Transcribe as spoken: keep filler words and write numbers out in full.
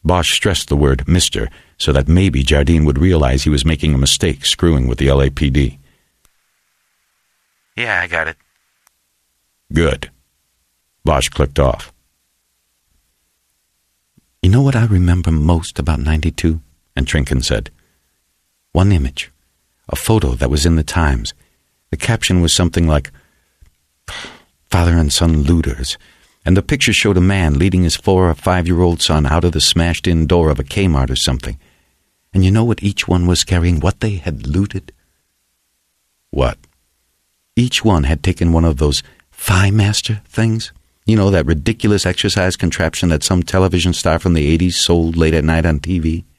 Bosch stressed the word Mister so that maybe Jardine would realize he was making a mistake screwing with the L A P D. Yeah, I got it. Good. Bosch clicked off. You know what I remember most about ninety-two? And Trinken said. One image. A photo that was in the Times. The caption was something like, Father and son looters. And the picture showed a man leading his four or five-year-old son out of the smashed-in door of a Kmart or something. And you know what each one was carrying, what they had looted? What? Each one had taken one of those Thigh Master things. You know, that ridiculous exercise contraption that some television star from the eighties sold late at night on T V.